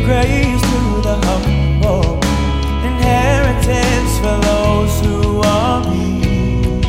grace to the humble, inheritance for those who are weak.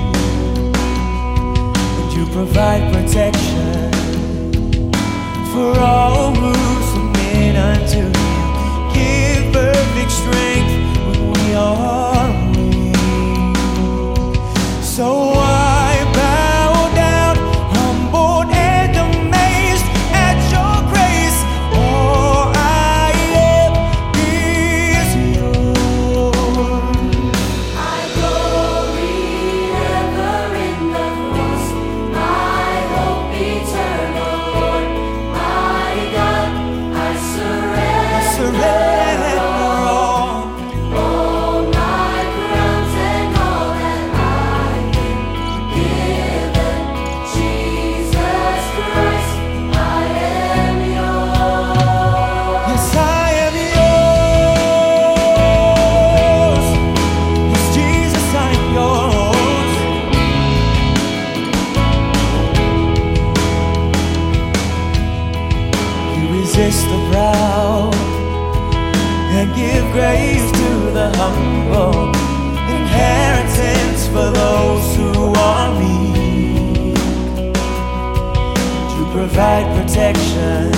And you provide protection for all who submit unto you. Give perfect strength when we are weak. So I bow down, humbled and amazed at your grace. All I am is yours. I glory ever in the cross, my hope eternal, Lord, my God, I surrender all. All my crowns and all that I am given, Jesus Christ, I am yours. Yes, I am yours. Yes, Jesus, I am yours. You resist the proud and give grace to the humble, inheritance for those who are weak. You provide protection